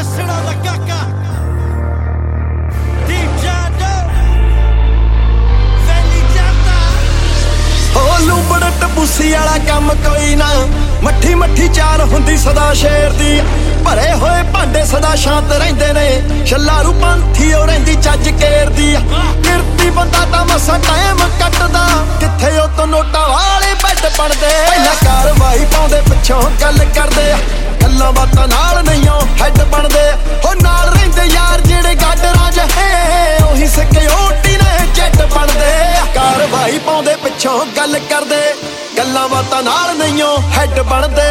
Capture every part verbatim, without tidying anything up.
ਜੱਸੜਾ ਦਾ ਕਾਕਾ ਡੀਜੇ ਵੈਲੀ ਜਾਂਦਾ ਹੋ ਲੂੰਬੜ ਟਬੂਸੀ ਵਾਲਾ ਕੰਮ ਕੋਈ ਨਾ ਮੱਠੀ ਮੱਠੀ ਚਾਲ ਹੁੰਦੀ ਸਦਾ ਸ਼ੇਰ ਦੀ ਭਰੇ ਹੋਏ ਭਾਂਡੇ ਸਦਾ ਸ਼ਾਂਤ ਰਹਿੰਦੇ ਨੇ ਛੱਲਾਰੂ ਪੰਥੀ ਉਹ ਰਹਿੰਦੀ ਚੱਜ ਕੇਰਦੀ ਕਿਰਤੀ ਬੰਦਾ ਤਾਂ ਮਸਾ ਟਾਈਮ ਕੱਟਦਾ ਕਿੱਥੇ ਉਹ ਤੋਂ ਨੋਟਾਂ ਵਾਲੇ ਬੈੱਡ ਬਣਦੇ ਪਹਿਲਾਂ ਕਾਰਵਾਈ ਪਾਉਂਦੇ ਪਿੱਛੋਂ ਗੱਲ ਕਰਦੇ ਗੱਲਾਂ ਬਾਤਾਂ ਨਾਲ ਨਹੀਂ ਉਹ ਹੈਡ ਬਣਦੇ ਹੋ ਨਾਲ ਰਹਿੰਦੇ ਯਾਰ ਜਿਹੜੇ ਗਾਡਰਾਂ ਜਿਹੇ ਉਹੀ ਸਿਕਿਉਰਟੀ ਨੇ ਜੱਟ ਬਣਦੇ ਕਾਰਵਾਈ ਪਾਉਂਦੇ ਪਿੱਛੋਂ ਗੱਲ ਕਰਦੇ ਗੱਲਾਂ ਬਾਤਾਂ ਨਾਲ ਨਹੀਂ ਉਹ ਹੈਡ ਬਣਦੇ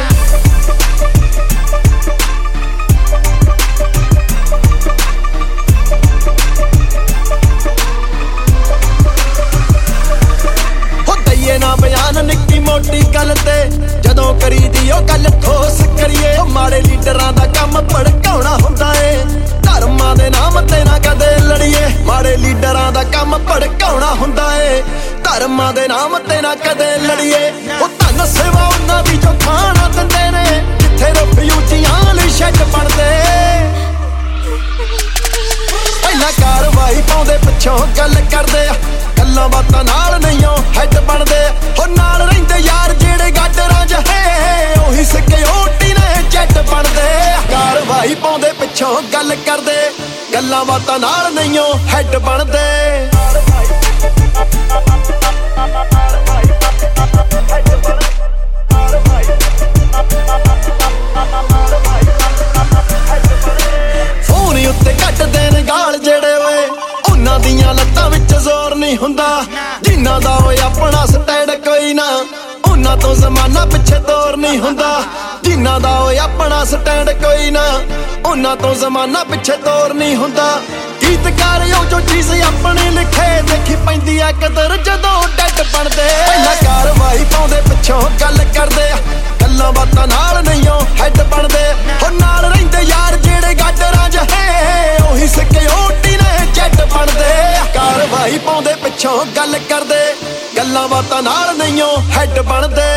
ਨਾ ਬਿਆਨ ਨਿੱਕੀ ਮੋਟੀ ਗੱਲ ਤੇ ਜਦੋਂ ਕਰੀਦੀ ਉਹ ਗੱਲ ਠੋਸ ਕਰੀਏ ਮਾੜੇ ਲੀਡਰਾਂ ਦਾ ਕੰਮ ਭੜਕਾਉਣਾ ਹੁੰਦਾ ਏ ਧਰਮਾਂ ਦੇ ਨਾਮ ਤੇ ਨਾ ਕਦੇ ਲੜੀਏ ਮਾੜੇ ਲੀਡਰਾਂ ਦਾ ਕੰਮ ਭੜਕਾਉਣਾ ਹੁੰਦਾ ਏ ਧਰਮਾਂ ਦੇ ਨਾਮ ਤੇ ਨਾ ਕਦੇ ਲੜੀਏ ਉਹ ਧੰਨ ਸੇਵਾ ਉਹਨਾਂ ਦੀ ਜੋ ਖਾਣਾ ਦਿੰਦੇ ਨੇ ਜਿੱਥੇ ਰਫਿਊਜੀਆਂ ਲਈ ਸ਼ੈੱਡ ਬਣਦੇ ਪਹਿਲਾਂ ਕਾਰਵਾਈ ਪਾਉਂਦੇ ਪਿੱਛੋਂ ਗੱਲ ਕਰਦੇ ਗੱਲਾਂ ਬਾਤਾਂ ਨਾਲ ਨਹੀਂ ਉਹ ਹੈਡ ਬਣਦੇ ਹੋ ਨਾਲ ਰਹਿੰਦੇ ਯਾਰ ਜਿਹੜੇ ਗਾਡਰਾਂ ਜਿਹੇ ਉਹੀ ਸਿਕਿਉਰਟੀ ਨੇ ਜੱਟ ਬਣਦੇ ਕਾਰਵਾਈ ਪਾਉਂਦੇ ਪਿੱਛੋਂ ਗੱਲ ਕਰਦੇ ਗੱਲਾਂ ਬਾਤਾਂ ਨਾਲ ਨਹੀਂ ਉਹ ਹੈਡ ਬਣਦੇ ਫੋਨ ਉੱਤੇ ਕੱਟਦੇ ਨੇ ਗਾਲ ਜਿਹੜੇ ਓਏ ਉਹਨਾਂ ਦੀਆਂ ਲੱਤਾਂ ਵਿੱਚ ਜ਼ੋਰ ਨਹੀਂ ਹੁੰਦਾ ਜਿਨ੍ਹਾਂ ਦਾ ਓਏ ਆਪਣਾ ਸਟੈਂਡ ਕੋਈ ਨਾ ਉਹਨਾਂ ਤੋਂ ਜ਼ਮਾਨਾ ਪਿੱਛੇ ਤੋਰ ਨਹੀਂ ਹੁੰਦਾ ਜਿਨ੍ਹਾਂ ਦਾ ਓਏ ਆਪਣਾ ਸਟੈਂਡ ਕੋਈ ਨਾ ਉਹਨਾਂ ਤੋਂ ਜ਼ਮਾਨਾ ਪਿੱਛੇ ਤੋਰ ਨਹੀਂ ਹੁੰਦਾ ਗੀਤਕਾਰ ਉਹ ਜੋ ਚੀਜ਼ ਆਪਣੀ ਲਿਖੇ ਦੇਖੀ ਪੈਂਦੀ ਆ ਕਦਰ ਜਦੋਂ ਡੱਡ ਬਣਦੇ ਪਹਿਲਾਂ ਕਾਰਵਾਈ ਪਾਉਂਦੇ ਪਿੱਛੋਂ ਗੱਲ ਕਰਦੇ ਗੱਲਾਂ ਬਾਤਾਂ ਨਾਲ ਨਹੀਂ ਉਹ ਹੈਡ ਬਣਦੇ ਹੋ ਨਾਲ ਰਹਿੰਦੇ ਯਾਰ ਜਿਹੜੇ ਗਾਡਰਾਂ ਜਿਹੇ ਉਹੀ ਸਿਕਿਉਰਟੀ ਨੇ ਜੱਟ ਬਣਦੇ ਕਾਰਵਾਈ ਪਾਉਂਦੇ ਪਿੱਛੋਂ ਗੱਲ ਕਰਦੇ ਗੱਲਾਂ ਬਾਤਾਂ ਨਾਲ ਨਹੀਂ ਉਹ ਹੈਡ ਬਣਦੇ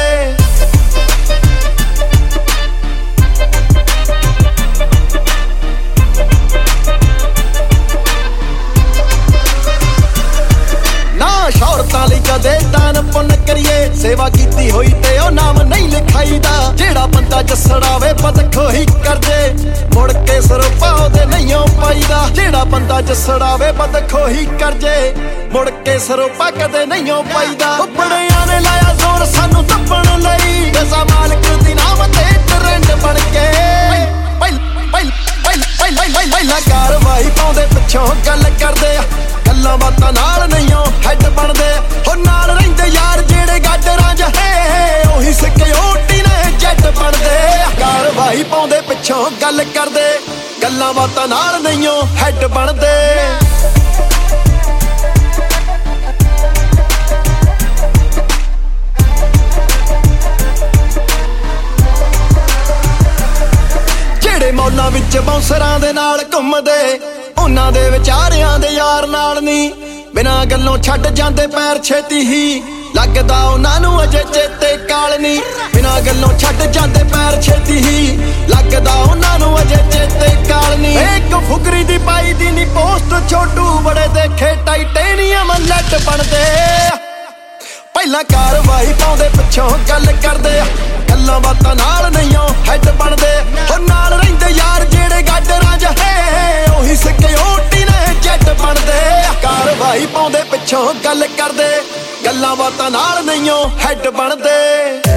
ਸ਼ੌਹਰਤਾਂ ਲਈ ਕਦੇ ਦਾਨ ਪੁੰਨ ਕਰੀਏ ਸੇਵਾ ਕੀਤੀ ਹੋਈ ਤੇ ਉਹ ਨਾਮ ਨਹੀਂ ਲਿਖਾਈਦਾ ਜਿਹੜਾ ਬੰਦਾ ਜੱਸੜਾਵੇ ਬਦਖੋਹੀ ਕਰਦੇ ਮੁੜ ਕੇ ਸਰੋਪਾ ਉਹਦੇ ਨਹੀਂ ਪਾਈਦਾ ਜਿਹੜਾ ਬੰਦਾ ਜੱਸੜਾਵੇ ਬਦਖੋਹੀ ਕਰਜੇ ਮੁੜ ਕੇ ਸਰੋਪਾ ਕਦੇ ਨਹੀਂ ਪਾਈਦਾ ਬੜਿਆਂ ਨੇ ਲਾਇਆ ਜ਼ੋਰ ਸਾਨੂੰ ਦੱਬਣ ਲਈ ਜਜ਼ਾ ਮਾਲਕ ਦੀ ਨਾਮ ਤੇ ਟਰੈਂਡ ਬਣ ਕੇ ਪਹਿਲਾਂ ਕਾਰਵਾਈ ਪਾਉਂਦੇ ਪਿੱਛੋਂ ਗੱਲ ਕਰਦੇ ਗੱਲਾਂ ਬਾਤਾਂ ਨਾਲ ਨਹੀਂ ਉਹ ਹੈਡ ਬਣਦੇ ਹੋ ਨਾਲ ਰਹਿੰਦੇ ਯਾਰ ਜਿਹੜੇ ਗਾਡਰਾਂ ਜਿਹੇ ਉਹੀ ਸਿਕਿਉਰਟੀ ਨੇ ਜੱਟ ਬਣਦੇ ਕਾਰਵਾਈ ਪਾਉਂਦੇ ਪਿੱਛੋਂ ਗੱਲ ਕਰਦੇ ਗੱਲਾਂ ਬਾਤਾਂ ਨਾਲ ਨਹੀਂ ਉਹ ਹੈਡ ਬਣਦੇ ਜਿਹੜੇ ਮੌਲਾਂ ਵਿੱਚ ਬਾਉਂਸਰਾਂ ਦੇ ਨਾਲ ਘੁੰਮਦੇ ਉਹਨਾਂ ਦੇ ਵਿਚਾਰਿਆਂ ਦੇ ਯਾਰ ਨਾਲ ਨਹੀਂ ਬਿਨਾਂ ਗੱਲੋਂ ਛੱਡ ਜਾਂਦੇ ਪੈਰ ਛੇਤੀ ਹੀ ਲੱਗਦਾ ਉਹਨਾਂ ਨੂੰ ਅਜੇ ਚੇਤੇ ਕਾਲ ਨਹੀਂ ਬਿਨਾਂ ਗੱਲੋਂ ਛੱਡ ਜਾਂਦੇ ਪੈਰ ਛੇਤੀ ਹੀ ਲੱਗਦਾ ਉਹਨਾਂ ਨੂੰ ਅਜੇ ਚੇਤੇ ਕਾਲ ਨਹੀਂ ਇੱਕ ਫੁਕਰੀ ਦੀ ਪਾਈ ਦੀ ਨੀ ਪੋਸਟ ਛੋਟੂ ਬੜੇ ਦੇਖੇ ਟਾਈਟੇਨੀਅਮ ਲੈਟ ਬਣਦੇ ਪਹਿਲਾਂ ਕਾਰਵਾਈ ਪਾਉਂਦੇ ਪਿੱਛੋਂ ਗੱਲ ਕਰਦੇ ਗੱਲਾਂ ਬਾਤਾਂ ਨਾਲ ਨਹੀਂ ਉਹ ਹੈਡ ਬਣਦੇ ਹੋ ਨਾਲ ਰਹਿੰਦੇ ਯਾਰ ਜਿਹੜੇ ਗਾਡਰਾਂ ਜਿਹੇ ਉਹੀ ਸਿਕਿਉਰਟੀ ਨੇ ਜੱਟ ਬਣਦੇ ਕਾਰਵਾਈ ਪਾਉਂਦੇ ਪਿੱਛੋਂ ਗੱਲ ਕਰਦੇ ਗੱਲਾਂ ਬਾਤਾਂ ਨਾਲ ਨਹੀਂ ਉਹ ਹੈਡ ਬਣਦੇ